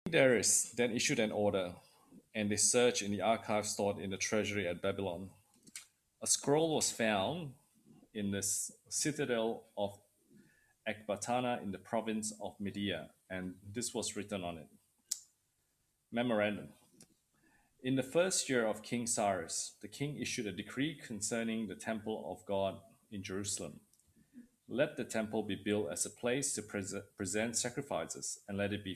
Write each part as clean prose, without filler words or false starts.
Darius then issued an order, and they searched in the archives stored in the treasury at Babylon. A scroll was found in the citadel of Ecbatana in the province of Media, and this was written on it. Memorandum. In the first year of King Cyrus, the king issued a decree concerning the temple of God in Jerusalem. Let the temple be built as a place to present sacrifices, and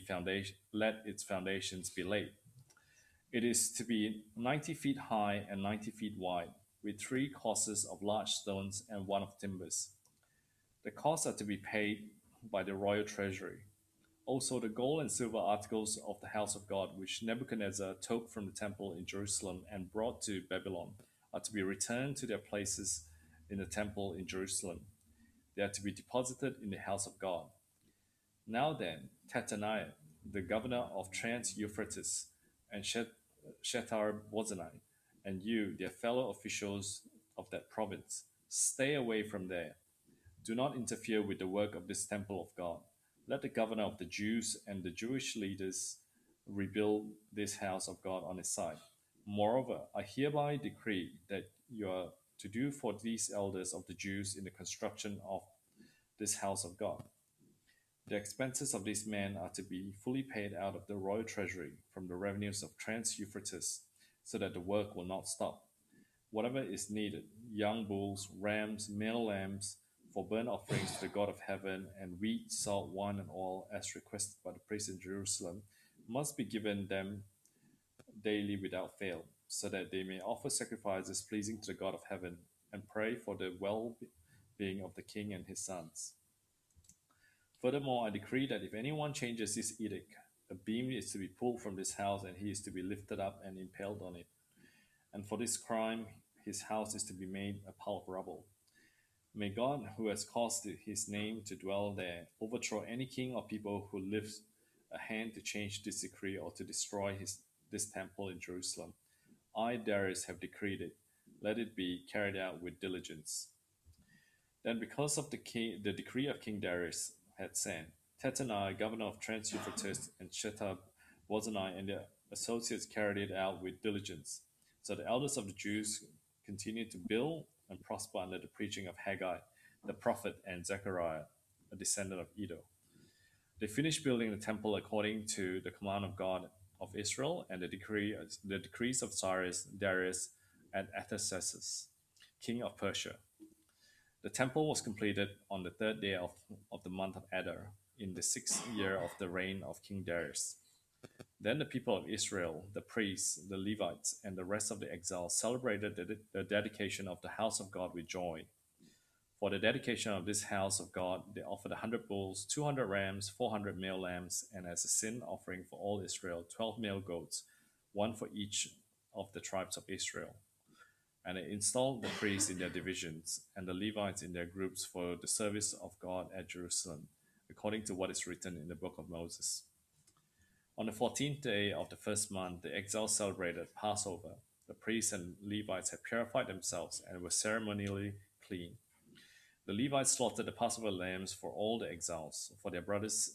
let its foundations be laid. It is to be 90 feet high and 90 feet wide, with 3 courses of large stones and 1 of timbers. The costs are to be paid by the royal treasury. Also, the gold and silver articles of the house of God, which Nebuchadnezzar took from the temple in Jerusalem and brought to Babylon, are to be returned to their places in the temple in Jerusalem. They are to be deposited in the house of God. Now then, Tataniah, the governor of Trans-Euphrates, and Shethar-Bozenai, and you, their fellow officials of that province, stay away from there. Do not interfere with the work of this temple of God. Let the governor of the Jews and the Jewish leaders rebuild this house of God on its side. Moreover, I hereby decree that you are to do for these elders of the Jews in the construction of this house of God. The expenses of these men are to be fully paid out of the royal treasury from the revenues of Trans-Euphrates, so that the work will not stop. Whatever is needed, young bulls, rams, male lambs, for burnt offerings to the God of heaven, and wheat, salt, wine, and oil, as requested by the priests in Jerusalem, must be given them daily without fail, so that they may offer sacrifices pleasing to the God of heaven, and pray for the well-being of the king and his sons. Furthermore, I decree that if anyone changes this edict, a beam is to be pulled from this house, and he is to be lifted up and impaled on it. And for this crime, his house is to be made a pile of rubble. May God, who has caused his name to dwell there, overthrow any king or people who lifts a hand to change this decree or to destroy this temple in Jerusalem. I, Darius, have decreed it. Let it be carried out with diligence. Then, because of the decree of King Darius had sent, Tataniah, governor of Trans-Euphrates, and Shethar-Bozenai and their associates carried it out with diligence. So the elders of the Jews continued to build and prosper under the preaching of Haggai, the prophet, and Zechariah, a descendant of Iddo. They finished building the temple according to the command of God of Israel and the decrees of Cyrus, Darius, and Artaxerxes, king of Persia. The temple was completed on the 3rd day of the month of Adar, in the 6th year of the reign of King Darius. Then the people of Israel, the priests, the Levites, and the rest of the exiles celebrated the dedication of the house of God with joy. For the dedication of this house of God, they offered 100 bulls, 200 rams, 400 male lambs, and as a sin offering for all Israel, 12 male goats, 1 for each of the tribes of Israel. And they installed the priests in their divisions and the Levites in their groups for the service of God at Jerusalem, according to what is written in the book of Moses. On the 14th day of the first month, the exiles celebrated Passover. The priests and Levites had purified themselves and were ceremonially clean. The Levites slaughtered the Passover lambs for all the exiles, for their brothers,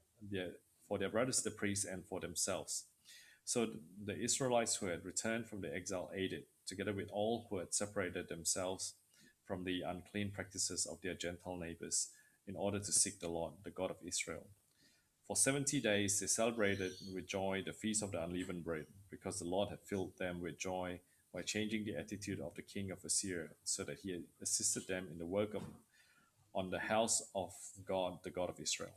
the priests, and for themselves. So the Israelites who had returned from the exile ate it, together with all who had separated themselves from the unclean practices of their Gentile neighbors, in order to seek the Lord, the God of Israel. For 70 days they celebrated with joy the feast of the unleavened bread, because the Lord had filled them with joy by changing the attitude of the king of Assyria, so that he had assisted them in the work on the house of God, the God of Israel.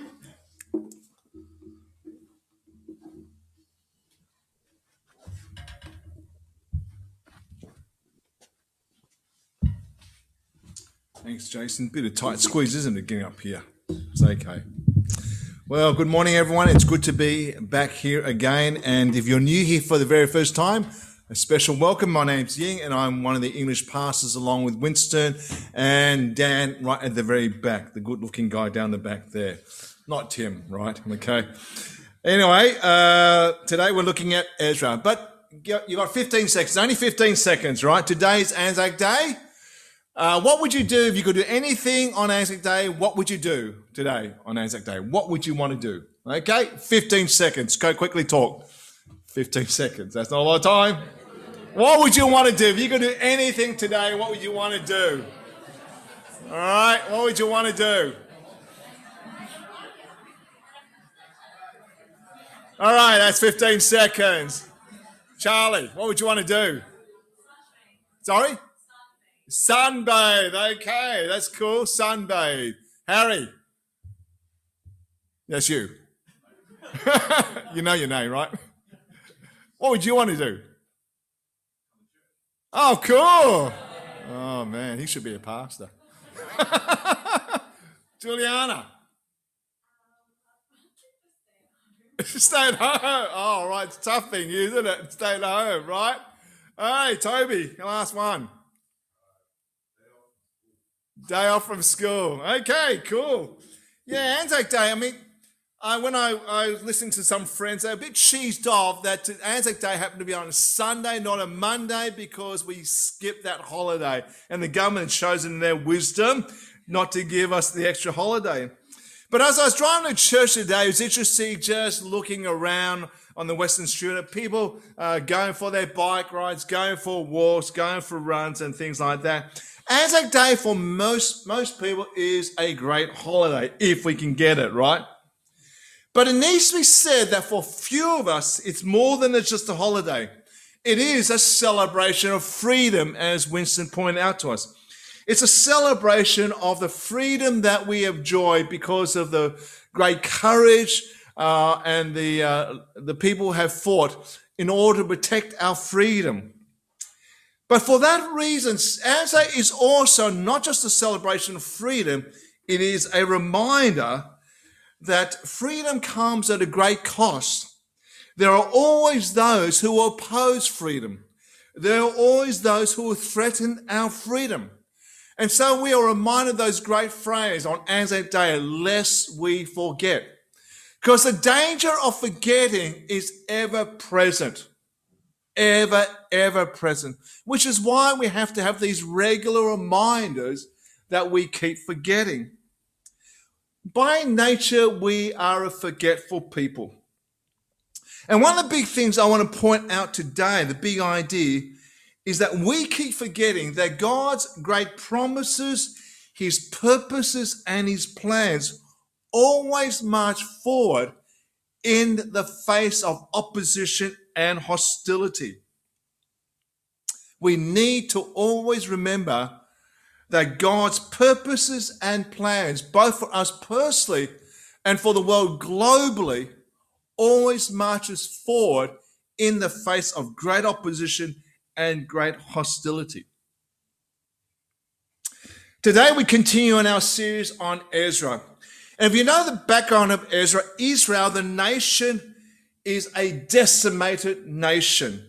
Thanks, Jason. Bit of tight squeeze, isn't it, getting up here? It's okay. Well, good morning, everyone. It's good to be back here again. And if you're new here for the very first time, a special welcome. My name's Ying, and I'm one of the English pastors, along with Winston and Dan right at the very back, the good-looking guy down the back there. Not Tim, right? Okay. Anyway, today we're looking at Ezra. But you got 15 seconds, only 15 seconds, right? Today's Anzac Day. What would you do if you could do anything on Anzac Day? What would you do today on Anzac Day? What would you want to do? Okay, 15 seconds. Go quickly talk. 15 seconds. That's not a lot of time. What would you want to do? If you could do anything today, what would you want to do? All right, what would you want to do? All right, that's 15 seconds. Charlie, what would you want to do? Sorry? Sunbathe. Okay, that's cool. Sunbathe. Harry. That's you. You know your name, right? What would you want to do? Oh, cool. Oh, man, he should be a pastor. Juliana. Stay at home. Oh, right. It's a tough thing, isn't it? Stay at home, right? Hey, Toby, last one. Day off from school. Okay, cool. Yeah, Anzac Day. I mean, when I listened to some friends, they're a bit cheesed off that Anzac Day happened to be on a Sunday, not a Monday, because we skipped that holiday. And the government chose in their wisdom not to give us the extra holiday. But as I was driving to church today, it was interesting just looking around on the Western Street, people going for their bike rides, going for walks, going for runs and things like that. Anzac Day for most people is a great holiday, if we can get it, right? But it needs to be said that for few of us, it's more than just a holiday. It is a celebration of freedom, as Winston pointed out to us. It's a celebration of the freedom that we enjoy because of the great courage and the people have fought in order to protect our freedom. But for that reason, Anzac is also not just a celebration of freedom, it is a reminder that freedom comes at a great cost. There are always those who oppose freedom. There are always those who will threaten our freedom. And so we are reminded of those great phrases on Anzac Day, lest we forget. Because the danger of forgetting is ever present. Ever present. Which is why we have to have these regular reminders that we keep forgetting. By nature, we are a forgetful people. And one of the big things I want to point out today, the big idea, is that we keep forgetting that God's great promises, his purposes, and his plans always march forward in the face of opposition and hostility. We need to always remember that God's purposes and plans, both for us personally and for the world globally, always marches forward in the face of great opposition and great hostility. Today we continue in our series on Ezra. And if you know the background of Ezra, Israel, the nation, is a decimated nation.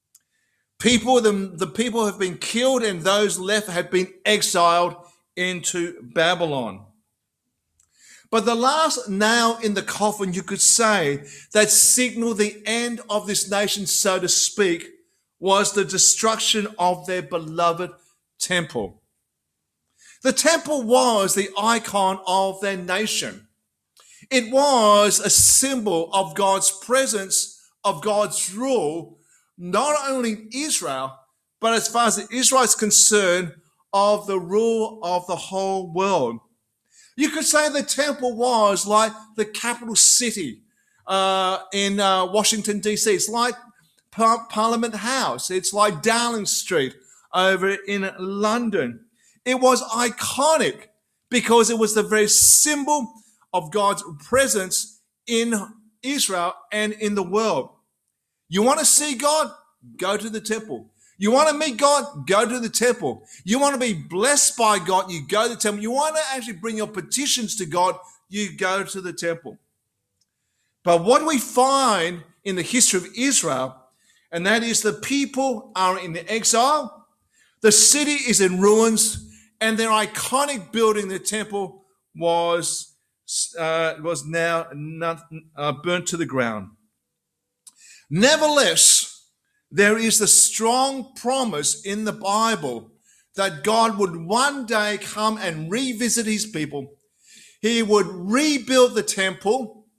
The people have been killed and those left have been exiled into Babylon. But the last nail in the coffin, you could say, that signaled the end of this nation, so to speak, was the destruction of their beloved temple. The temple was the icon of their nation. It was a symbol of God's presence, of God's rule, not only in Israel, but as far as Israel is concerned, of the rule of the whole world. You could say the temple was like the capital city in Washington, D.C. It's like Parliament House. It's like Downing Street over in London. It was iconic because it was the very symbol of God's presence in Israel and in the world. You want to see God? Go to the temple. You want to meet God? Go to the temple. You want to be blessed by God? You go to the temple. You want to actually bring your petitions to God? You go to the temple. But what we find in the history of Israel, and that is the people are in the exile, the city is in ruins, and their iconic building, the temple, was now burnt to the ground. Nevertheless, there is the strong promise in the Bible that God would one day come and revisit his people. He would rebuild the temple,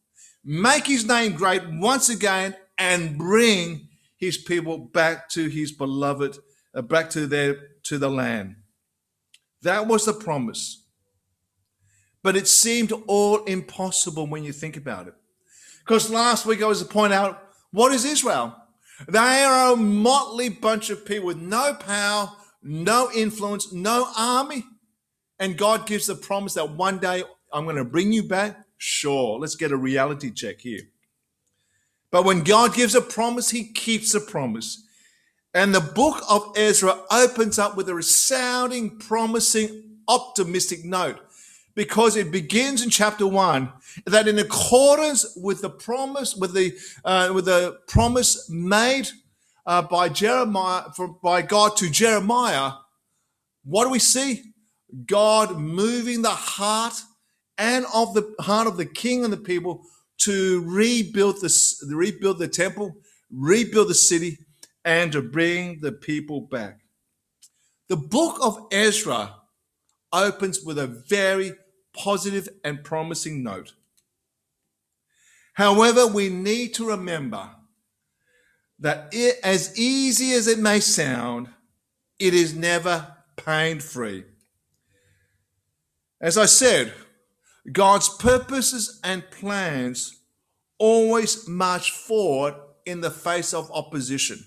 make his name great once again, and bring his people back to his beloved, back to the land. That was the promise. But it seemed all impossible when you think about it. Because last week I was to point out, what is Israel? They are a motley bunch of people with no power, no influence, no army. And God gives the promise that one day I'm going to bring you back. Sure, let's get a reality check here. But when God gives a promise, he keeps a promise. And the book of Ezra opens up with a resounding, promising, optimistic note, because it begins in chapter 1 that in accordance with the promise, with the promise made by God to Jeremiah, what do we see? God moving the heart of the king and the people to rebuild the temple, rebuild the city, and to bring the people back. The book of Ezra opens with a very positive and promising note. However, we need to remember that as easy as it may sound, it is never pain-free. As I said, God's purposes and plans always march forward in the face of opposition.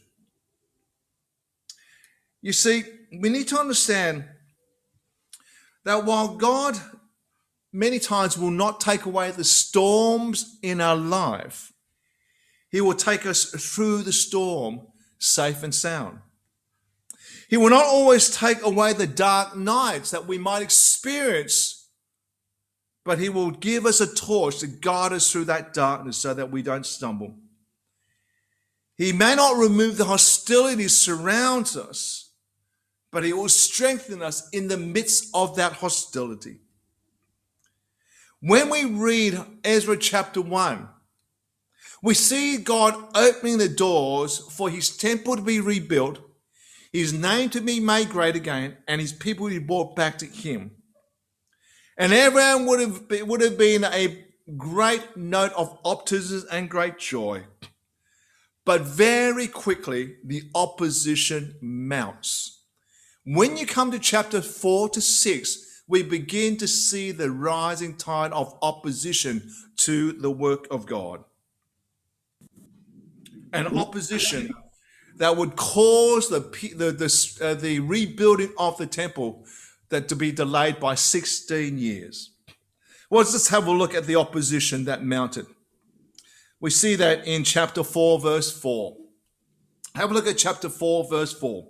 You see, we need to understand that while God many times will not take away the storms in our life, he will take us through the storm safe and sound. He will not always take away the dark nights that we might experience, but he will give us a torch to guide us through that darkness so that we don't stumble. He may not remove the hostility that surrounds us, but he will strengthen us in the midst of that hostility. When we read Ezra chapter 1, we see God opening the doors for his temple to be rebuilt, his name to be made great again, and his people to be brought back to him. And everyone would have been a great note of optimism and great joy. But very quickly, the opposition mounts. When you come to chapter 4 to 6, we begin to see the rising tide of opposition to the work of God. An opposition that would cause the rebuilding of the temple to be delayed by 16 years. Well, let's just have a look at the opposition that mounted. We see that in chapter 4, verse 4. Have a look at chapter 4, verse 4.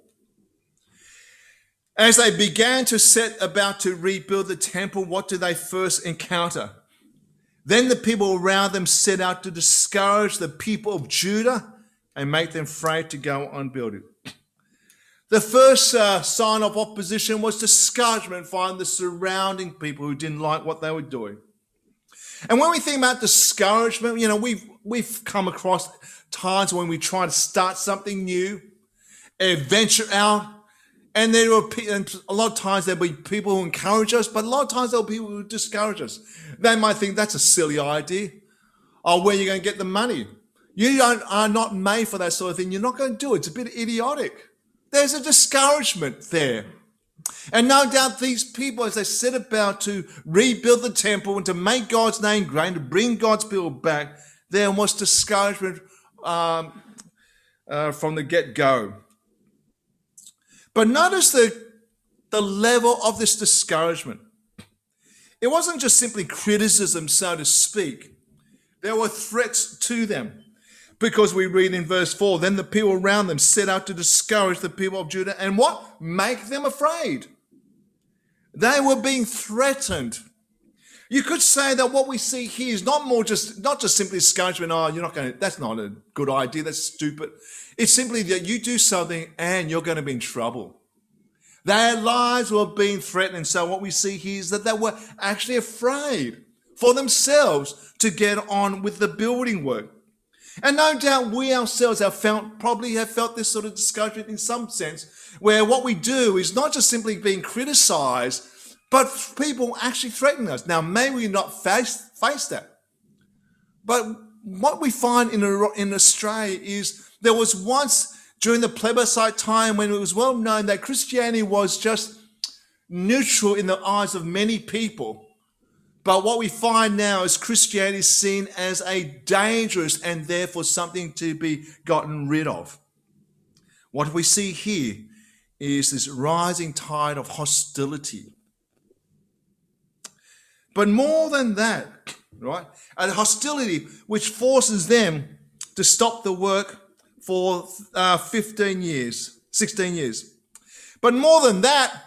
As they began to set about to rebuild the temple, what do they first encounter? Then the people around them set out to discourage the people of Judah and make them afraid to go on building. The first sign of opposition was discouragement from the surrounding people who didn't like what they were doing. And when we think about discouragement, we've come across times when we try to start something new, venture out, and a lot of times there'll be people who encourage us, but a lot of times there'll be people who discourage us. They might think that's a silly idea. Oh, where are you going to get the money? You are not made for that sort of thing. You're not going to do it. It's a bit idiotic. There's a discouragement there. And no doubt these people, as they set about to rebuild the temple and to make God's name great, to bring God's people back, there was discouragement from the get-go. But notice the level of this discouragement. It wasn't just simply criticism, so to speak. There were threats to them. Because we read in verse 4, then the people around them set out to discourage the people of Judah and what? Make them afraid. They were being threatened. You could say that what we see here is not just simply discouragement. Oh, that's not a good idea. That's stupid. It's simply that you do something and you're going to be in trouble. Their lives were being threatened. And so what we see here is that they were actually afraid for themselves to get on with the building work. And no doubt we ourselves probably have felt this sort of discouragement in some sense, where what we do is not just simply being criticized, but people actually threatening us. Now, may we not face that. But what we find in Australia is there was once during the plebiscite time when it was well known that Christianity was just neutral in the eyes of many people. But what we find now is Christianity is seen as a dangerous and therefore something to be gotten rid of. What we see here is this rising tide of hostility. But more than that, right? A hostility which forces them to stop the work for 16 years. But more than that,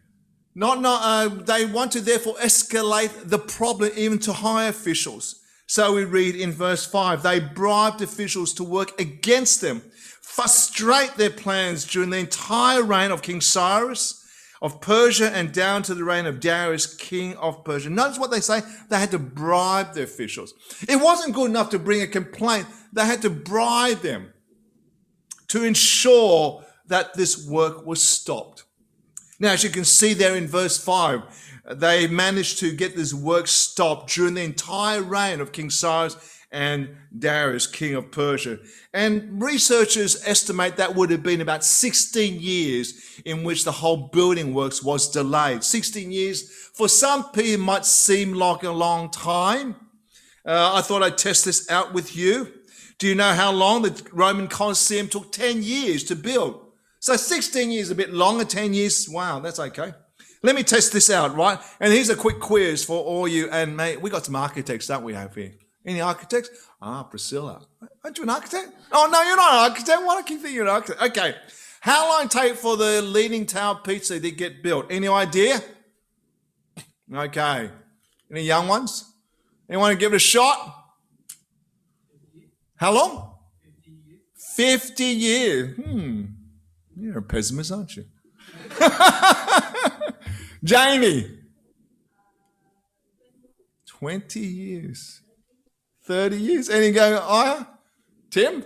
they want to therefore escalate the problem even to higher officials. So we read in verse 5, they bribed officials to work against them, frustrate their plans during the entire reign of King Cyrus of Persia and down to the reign of Darius, king of Persia. Notice what they say. They had to bribe the officials. It wasn't good enough to bring a complaint. They had to bribe them to ensure that this work was stopped. Now, as you can see there in verse 5, they managed to get this work stopped during the entire reign of King Cyrus and Darius, king of Persia. And researchers estimate that would have been about 16 years in which the whole building works was delayed. 16 years, for some people, might seem like a long time. I thought I'd test this out with you. Do you know how long the Roman Colosseum took? 10 years to build. So 16 years a bit longer, 10 years, wow, that's okay. Let me test this out, right? And here's a quick quiz for all you and me. We got some architects, don't we, have here? Any architects? Priscilla. Aren't you an architect? Oh, no, you're not an architect. Why do I keep thinking you're an architect? Okay. How long did it take for the Leaning Tower pizza to get built? Any idea? Okay. Any young ones? Anyone give it a shot? How long? 50 years. You're a pessimist, aren't you? Jamie. 20 years. 30 years. Any go higher? Tim?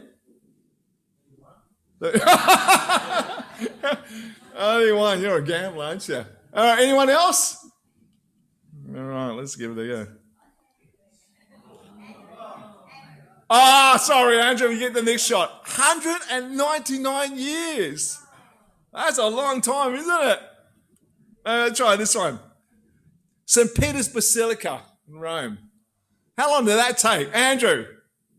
Only one. You're a gambler, aren't you? All right, anyone else? All right, let's give it a go. Sorry, Andrew, you get the next shot. 199 years. That's a long time, isn't it? Try this one. St. Peter's Basilica in Rome. How long did that take? Andrew?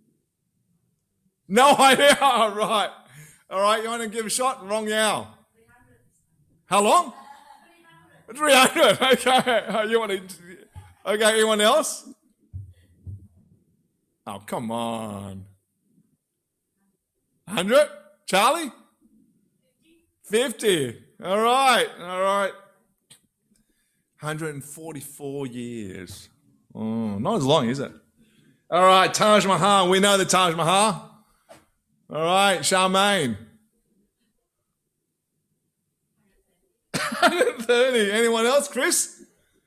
No idea. All right. All right, you want to give a shot? Wrong now. How long? 300. Okay. You want to? Okay, anyone else? Oh, come on. 100? Charlie? 50. All right. 144 years. Oh, not as long, is it? All right, Taj Mahal. We know the Taj Mahal. All right, Charmaine. 130. Anyone else? Chris?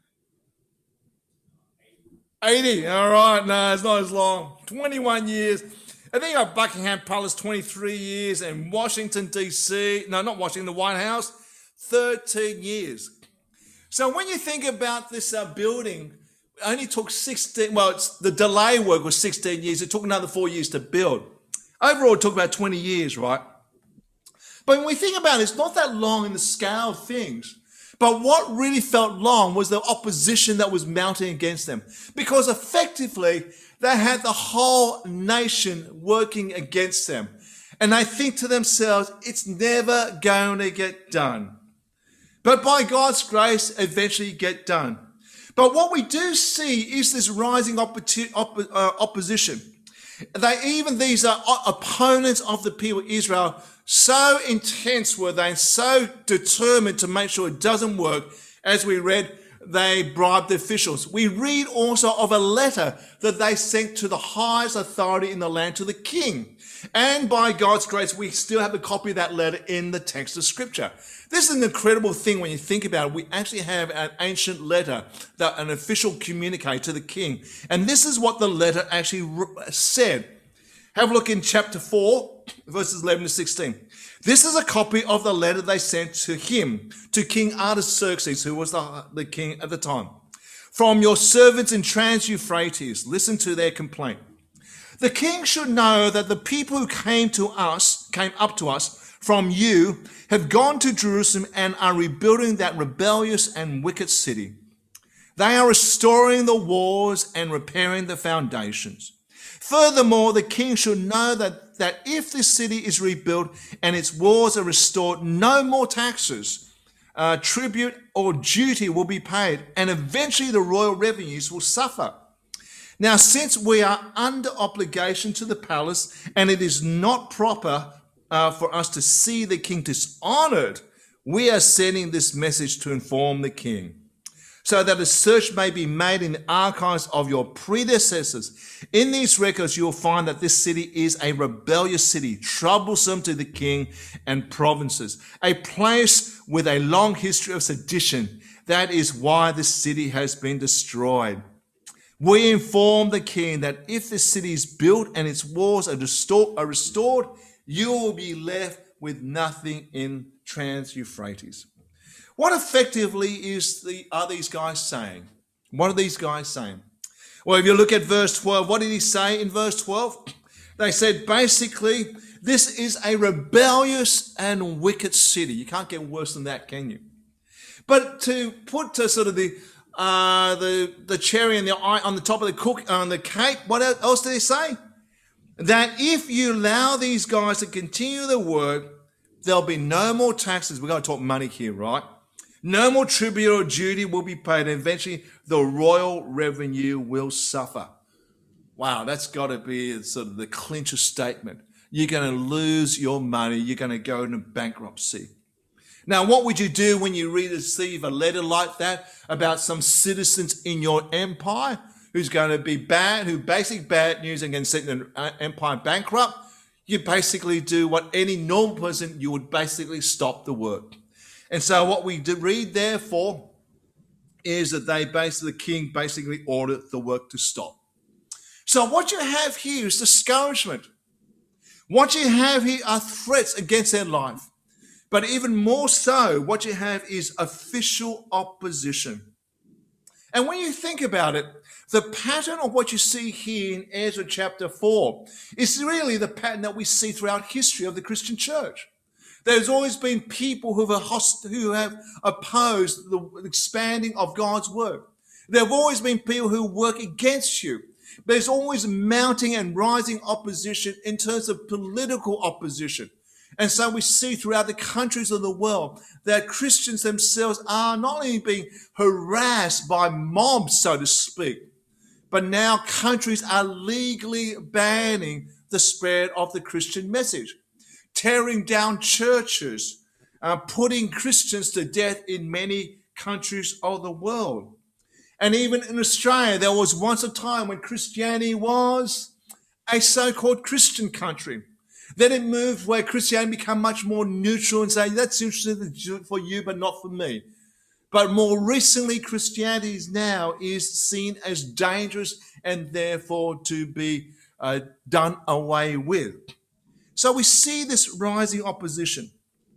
80. All right, no, it's not as long. 21 years. I think at Buckingham Palace, 23 years. And Washington, D.C. No, not Washington, the White House, 13 years. So when you think about this building, it only took 16, the delay work was 16 years. It took another 4 years to build. Overall, it took about 20 years, right? But when we think about it, it's not that long in the scale of things. But what really felt long was the opposition that was mounting against them. Because effectively, they had the whole nation working against them. And they think to themselves, it's never going to get done. But by God's grace, eventually get done. But what we do see is this rising opposition. These are opponents of the people of Israel. So intense were they, and so determined to make sure it doesn't work. As we read, they bribed the officials. We read also of a letter that they sent to the highest authority in the land, to the king. And by God's grace, we still have a copy of that letter in the text of Scripture. This is an incredible thing when you think about it. We actually have an ancient letter, that an official communique to the king. And this is what the letter actually said. Have a look in chapter 4, verses 11 to 16. This is a copy of the letter they sent to him, to King Artaxerxes, who was the king at the time. From your servants in Trans-Euphrates, listen to their complaint. The king should know that the people who came up to us from you have gone to Jerusalem and are rebuilding that rebellious and wicked city. They are restoring the walls and repairing the foundations. Furthermore, the king should know that if this city is rebuilt and its walls are restored, no more taxes, tribute or duty will be paid, and eventually the royal revenues will suffer. Now, since we are under obligation to the palace, and it is not proper for us to see the king dishonored, we are sending this message to inform the king, so that a search may be made in the archives of your predecessors. In these records, you'll find that this city is a rebellious city, troublesome to the king and provinces, a place with a long history of sedition. That is why this city has been destroyed. We inform the king that if this city is built and its walls are restored, you will be left with nothing in Trans-Euphrates. What effectively are these guys saying? What are these guys saying? Well, if you look at verse 12, what did he say in verse 12? They said basically, this is a rebellious and wicked city. You can't get worse than that, can you? But to put to sort of the cherry on the top of the cake, what else did he say? That if you allow these guys to continue the work, there'll be no more taxes. We're going to talk money here, right? No more tribute or duty will be paid, and eventually the royal revenue will suffer. Wow, that's got to be sort of the clincher statement. You're going to lose your money. You're going to go into bankruptcy. Now, what would you do when you receive a letter like that about some citizens in your empire who's going to be bad, basically bad news and going to send an empire bankrupt? You basically do what any normal person, you would basically stop the work. And so what we read therefore is that the king basically ordered the work to stop. So what you have here is discouragement. What you have here are threats against their life. But even more so, what you have is official opposition. And when you think about it, the pattern of what you see here in Ezra chapter 4 is really the pattern that we see throughout history of the Christian church. There's always been people who have opposed the expanding of God's word. There have always been people who work against you. There's always mounting and rising opposition in terms of political opposition. And so we see throughout the countries of the world that Christians themselves are not only being harassed by mobs, so to speak, but now countries are legally banning the spread of the Christian message, tearing down churches, putting Christians to death in many countries of the world. And even in Australia, there was once a time when Christianity was a so-called Christian country. Then it moved where Christianity became much more neutral and saying, that's interesting for you, but not for me. But more recently, Christianity now is seen as dangerous and therefore to be done away with. So we see this rising opposition.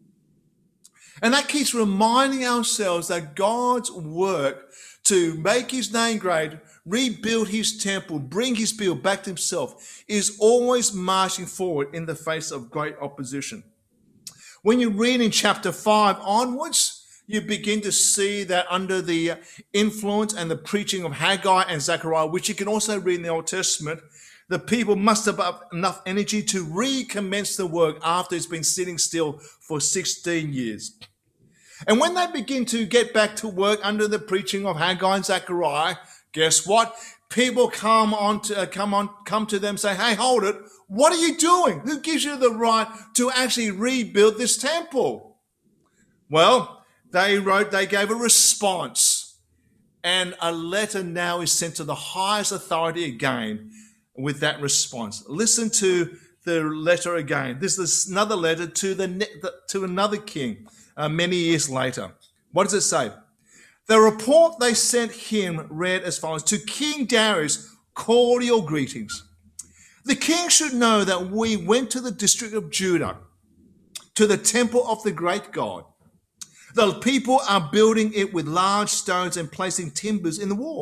And that keeps reminding ourselves that God's work to make his name great, rebuild his temple, bring his people back to himself, is always marching forward in the face of great opposition. When you read in chapter 5 onwards, you begin to see that under the influence and the preaching of Haggai and Zechariah, which you can also read in the Old Testament, the people must have enough energy to recommence the work after it's been sitting still for 16 years. And when they begin to get back to work under the preaching of Haggai and Zechariah, guess what? People come to them and say, hey, hold it. What are you doing? Who gives you the right to actually rebuild this temple? Well, they gave a response, and a letter now is sent to the highest authority again with that response. Listen to the letter again. This is another letter to another king many years later. What does it say? The report they sent him read as follows: to King Darius, cordial greetings. The king should know that we went to the district of Judah, to the temple of the great God. The people are building it with large stones and placing timbers in the wall.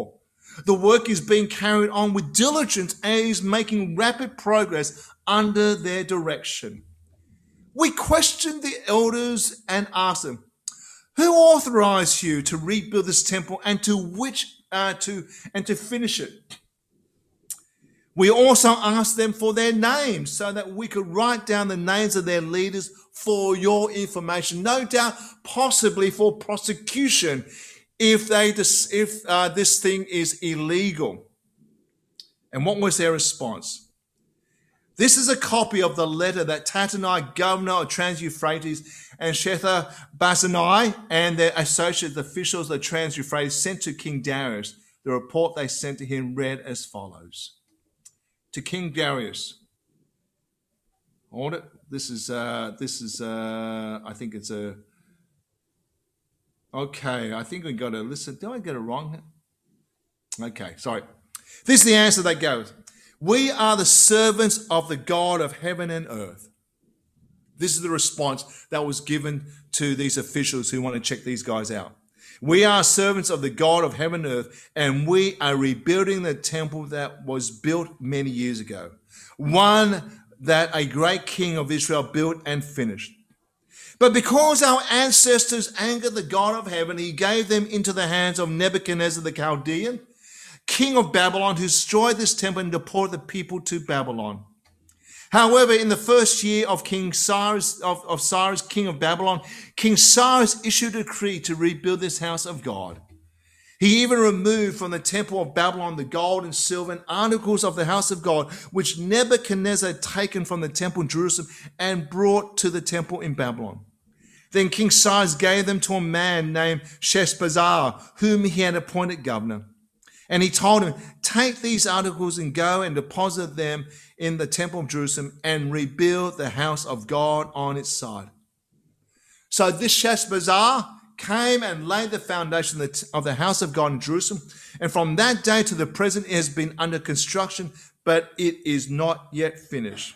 The work is being carried on with diligence and is making rapid progress under their direction. We questioned the elders and asked them, who authorized you to rebuild this temple and to finish it? We also asked them for their names so that we could write down the names of their leaders for your information. No doubt, possibly for prosecution if this thing is illegal. And what was their response? This is a copy of the letter that Tattenai, governor of Trans-Euphrates, and Shethar-Bozenai and their associate officials of Trans-Euphrates sent to King Darius. The report they sent to him read as follows. To King Darius. Hold it. This is I think it's a, okay, I think we got to listen. Did I get it wrong? Okay, sorry. This is the answer they gave. We are the servants of the God of heaven and earth. This is the response that was given to these officials who want to check these guys out. We are servants of the God of heaven and earth, and we are rebuilding the temple that was built many years ago, one that a great king of Israel built and finished. But because our ancestors angered the God of heaven, he gave them into the hands of Nebuchadnezzar the Chaldean, king of Babylon, who destroyed this temple and deported the people to Babylon. However, in the first year of King Cyrus, of Cyrus, king of Babylon, King Cyrus issued a decree to rebuild this house of God. He even removed from the temple of Babylon the gold and silver and articles of the house of God, which Nebuchadnezzar had taken from the temple in Jerusalem and brought to the temple in Babylon. Then King Cyrus gave them to a man named Sheshbazzar, whom he had appointed governor. And he told him, take these articles and go and deposit them in the temple of Jerusalem and rebuild the house of God on its side. So this Sheshbazzar came and laid the foundation of the house of God in Jerusalem. And from that day to the present, it has been under construction, but it is not yet finished.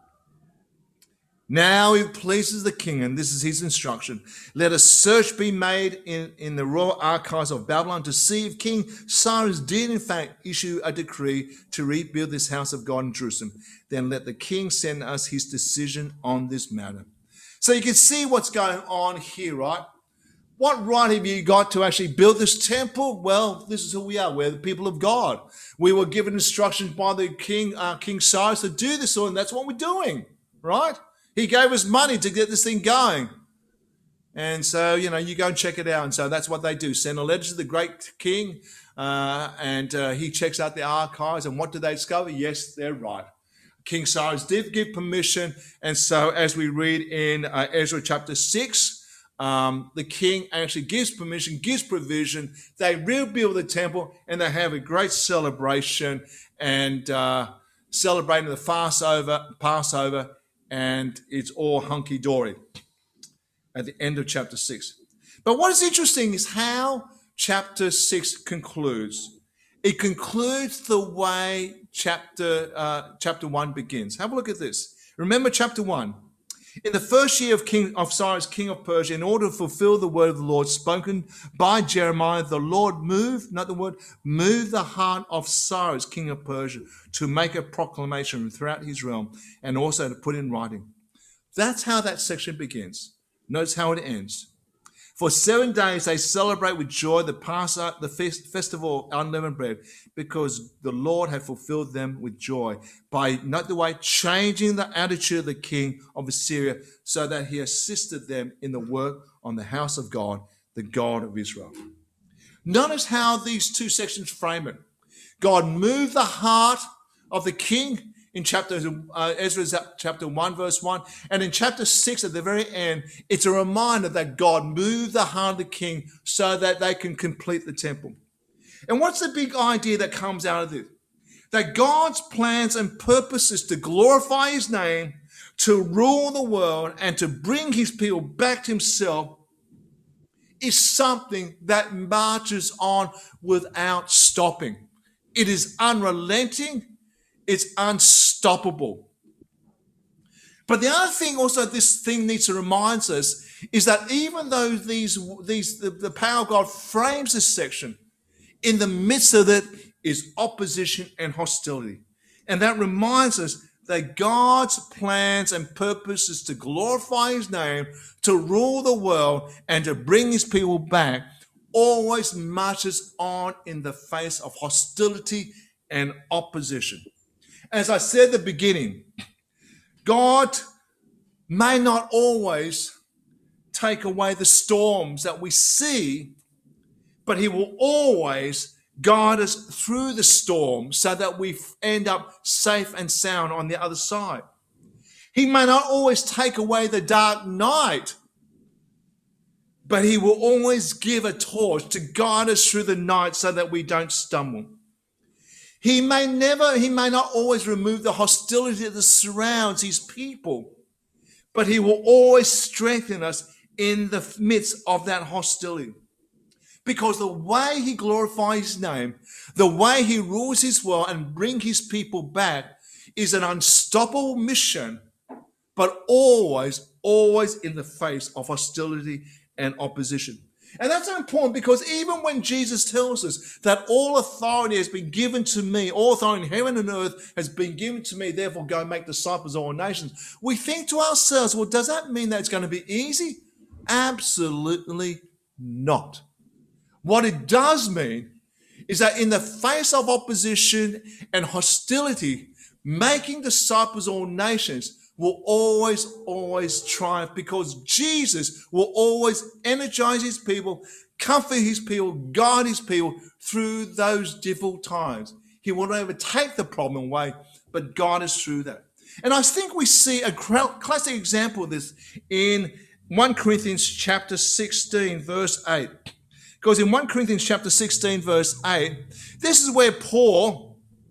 Now it pleases the king, and this is his instruction, let a search be made in the royal archives of Babylon to see if King Cyrus did in fact issue a decree to rebuild this house of God in Jerusalem. Then let the king send us his decision on this matter. So you can see what's going on here, right? What right have you got to actually build this temple? Well, this is who we are. We're the people of God. We were given instructions by the king, King Cyrus, to do this, and that's what we're doing, right? He gave us money to get this thing going. And so, you go and check it out. And so that's what they do. Send a letter to the great king, and he checks out the archives. And what do they discover? Yes, they're right. King Cyrus did give permission. And so as we read in Ezra chapter 6, the king actually gives permission, gives provision. They rebuild the temple, and they have a great celebration and celebrating the Passover. And it's all hunky-dory at the end of chapter 6. But what is interesting is how chapter 6 concludes. It concludes the way chapter 1 begins. Have a look at this. Remember chapter 1. In the first year of Cyrus, king of Persia, in order to fulfill the word of the Lord spoken by Jeremiah, the Lord moved the heart of Cyrus, king of Persia, to make a proclamation throughout his realm and also to put in writing. That's how that section begins. Notice how it ends. For 7 days they celebrate with joy the festival of unleavened bread, because the Lord had fulfilled them with joy by, note the way, changing the attitude of the king of Assyria so that he assisted them in the work on the house of God, the God of Israel. Notice how these two sections frame it. God moved the heart of the king in Ezra chapter 1, verse 1. And in chapter 6, at the very end, it's a reminder that God moved the heart of the king so that they can complete the temple. And what's the big idea that comes out of this? That God's plans and purposes to glorify his name, to rule the world, and to bring his people back to himself is something that marches on without stopping. It is unrelenting. It's unstoppable. But the other thing also this thing needs to remind us is that even though the power of God frames this section, in the midst of it is opposition and hostility. And that reminds us that God's plans and purposes to glorify his name, to rule the world, and to bring his people back always marches on in the face of hostility and opposition. As I said at the beginning, God may not always take away the storms that we see, but he will always guide us through the storm so that we end up safe and sound on the other side. He may not always take away the dark night, but he will always give a torch to guide us through the night so that we don't stumble. He may not always remove the hostility that surrounds his people, but he will always strengthen us in the midst of that hostility. Because the way he glorifies his name, the way he rules his world and brings his people back is an unstoppable mission, but always in the face of hostility and opposition. And that's important because even when Jesus tells us that all authority has been given to me, all authority in heaven and earth has been given to me, therefore go make disciples of all nations, we think to ourselves, well, does that mean that it's going to be easy? Absolutely not. What it does mean is that in the face of opposition and hostility, making disciples of all nations will always triumph because Jesus will always energize his people, comfort his people, guide his people through those difficult times. He will not ever take the problem away, but guide us through that. And I think we see a classic example of this in 1 Corinthians chapter 16, verse 8. Because in 1 Corinthians chapter 16, verse 8, this is where Paul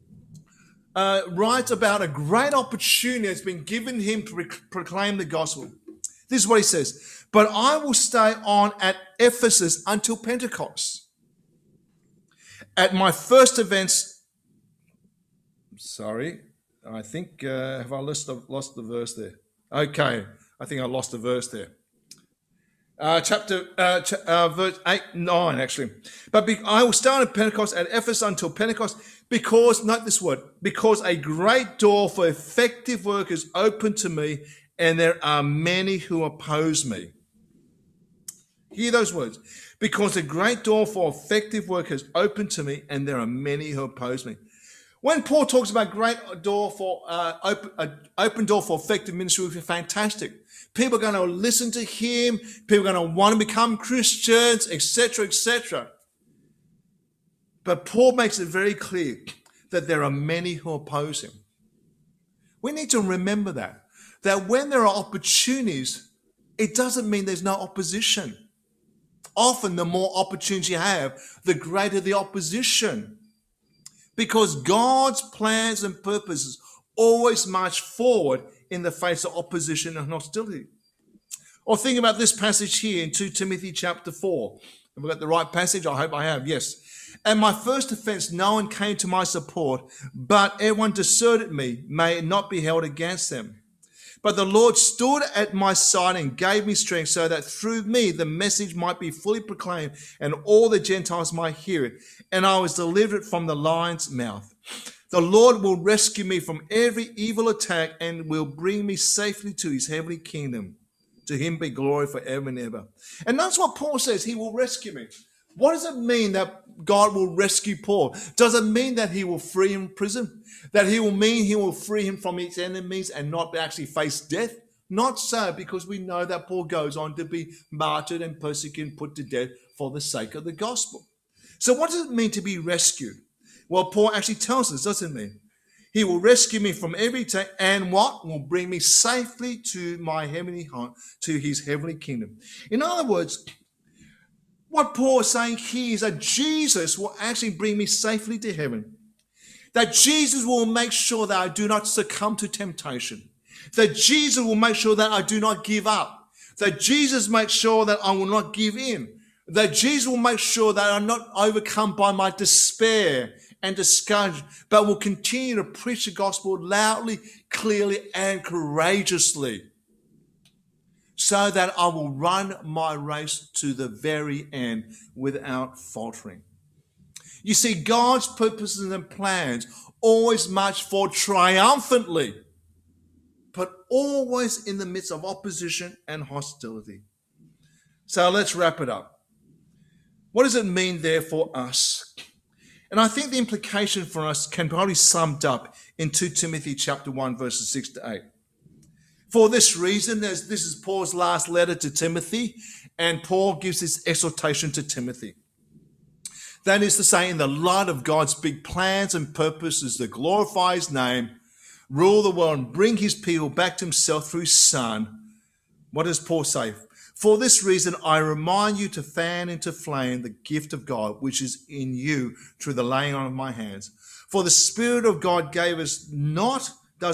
writes about a great opportunity that's been given him to proclaim the gospel. This is what he says. But I will stay on at Ephesus until Pentecost. At my first events, I think, have I lost the verse there? Okay, I think I lost the verse there. Verse 8, 9 actually. But I will start at Pentecost at Ephesus until Pentecost because, note this word, because a great door for effective work is open to me and there are many who oppose me. Hear those words. Because a great door for effective work is open to me and there are many who oppose me. When Paul talks about great door for open door for effective ministry, which is fantastic. People are going to listen to him. People are going to want to become Christians, etc., etc. But Paul makes it very clear that there are many who oppose him. We need to remember that when there are opportunities, it doesn't mean there's no opposition. Often the more opportunities you have, the greater the opposition. Because God's plans and purposes always march forward in the face of opposition and hostility. Or think about this passage here in 2 Timothy chapter 4. Have I got the right passage? I hope I have, yes. And my first offense, no one came to my support, but everyone deserted me. May it not be held against them. But the Lord stood at my side and gave me strength so that through me the message might be fully proclaimed and all the Gentiles might hear it. And I was delivered from the lion's mouth. The Lord will rescue me from every evil attack and will bring me safely to his heavenly kingdom. To him be glory forever and ever. And that's what Paul says. He will rescue me. What does it mean that God will rescue Paul? Does it mean that he will free him from prison? That he will free him from his enemies and not actually face death? Not so, because we know that Paul goes on to be martyred and persecuted and put to death for the sake of the gospel. So what does it mean to be rescued? Well, Paul actually tells us, doesn't he? He will rescue me from every attack and what? Will bring me safely to my heavenly home, to his heavenly kingdom. In other words, what Paul is saying here is that Jesus will actually bring me safely to heaven. That Jesus will make sure that I do not succumb to temptation. That Jesus will make sure that I do not give up. That Jesus makes sure that I will not give in. That Jesus will make sure that I'm not overcome by my despair and discouragement, but will continue to preach the gospel loudly, clearly, and courageously, so that I will run my race to the very end without faltering. You see, God's purposes and plans always march forward triumphantly, but always in the midst of opposition and hostility. So let's wrap it up. What does it mean there for us? And I think the implication for us can probably be summed up in 2 Timothy chapter 1, verses 6 to 8. For this reason, as this is Paul's last letter to Timothy, and Paul gives this exhortation to Timothy. That is to say, in the light of God's big plans and purposes to glorify his name, rule the world, and bring his people back to himself through his Son, what does Paul say? For this reason, I remind you to fan into flame the gift of God, which is in you through the laying on of my hands. For the Spirit of God does not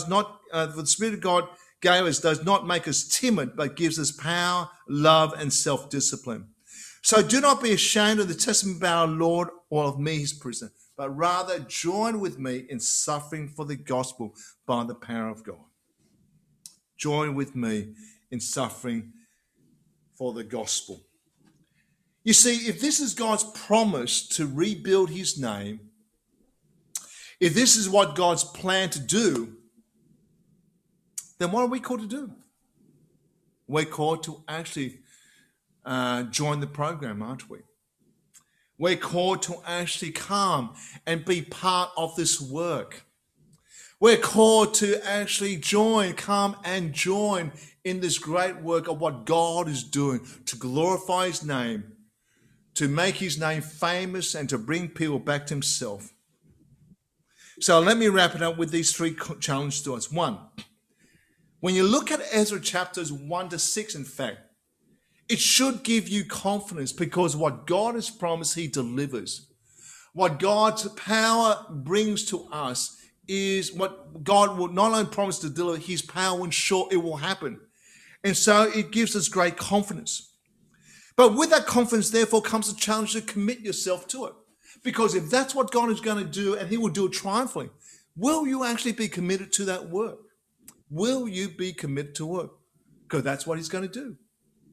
make us timid, but gives us power, love, and self-discipline. So do not be ashamed of the testimony of our Lord or of me, his prisoner, but rather join with me in suffering for the gospel by the power of God. Join with me in suffering for the gospel. You see, if this is God's promise to rebuild his name, if this is what God's plan to do, then what are we called to do? We're called to actually join the program, aren't we? We're called to actually come and be part of this work. We're called to actually come and join in this great work of what God is doing to glorify his name, to make his name famous, and to bring people back to himself. So let me wrap it up with these three challenges to us. One, when you look at Ezra chapters 1 to 6, in fact, it should give you confidence, because what God has promised, he delivers. What God's power brings to us is what God will not only promise to deliver, his power will ensure it will happen. And so it gives us great confidence. But with that confidence, therefore, comes the challenge to commit yourself to it. Because if that's what God is going to do, and he will do it triumphantly, will you actually be committed to that work? Will you be committed to work? Because that's what he's going to do.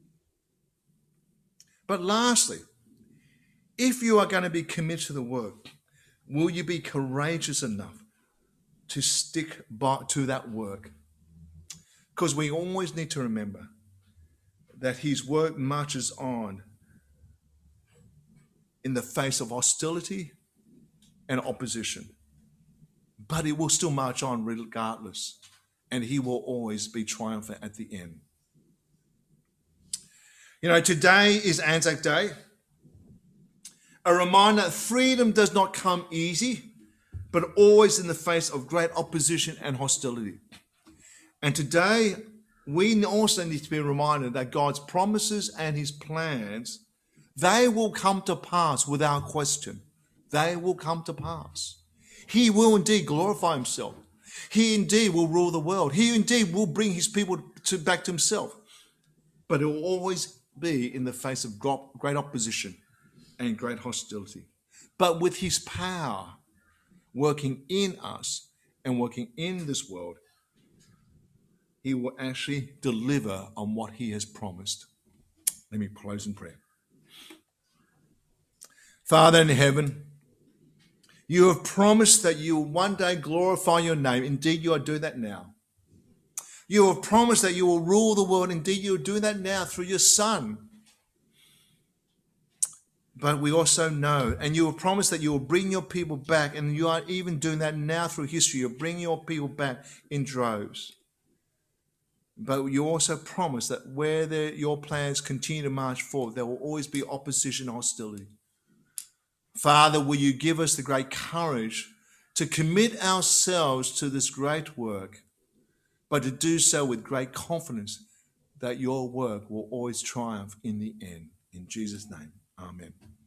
But lastly, if you are going to be committed to the work, will you be courageous enough to stick to that work? Because we always need to remember that his work marches on in the face of hostility and opposition. But it will still march on regardless, and he will always be triumphant at the end. You know, today is Anzac Day, a reminder that freedom does not come easy, but always in the face of great opposition and hostility. And today, we also need to be reminded that God's promises and his plans, they will come to pass without question. They will come to pass. He will indeed glorify himself. He indeed will rule the world. He indeed will bring his people back to himself. But it will always be in the face of great opposition and great hostility. But with his power working in us and working in this world, he will actually deliver on what he has promised. Let me close in prayer. Father in heaven, you have promised that you will one day glorify your name. Indeed, you are doing that now. You have promised that you will rule the world. Indeed, you are doing that now through your Son. But we also know, and you have promised that you will bring your people back, and you are even doing that now through history. You're bringing your people back in droves. But you also promise that where your plans continue to march forward, there will always be opposition and hostility. Father, will you give us the great courage to commit ourselves to this great work, but to do so with great confidence that your work will always triumph in the end. In Jesus' name, amen.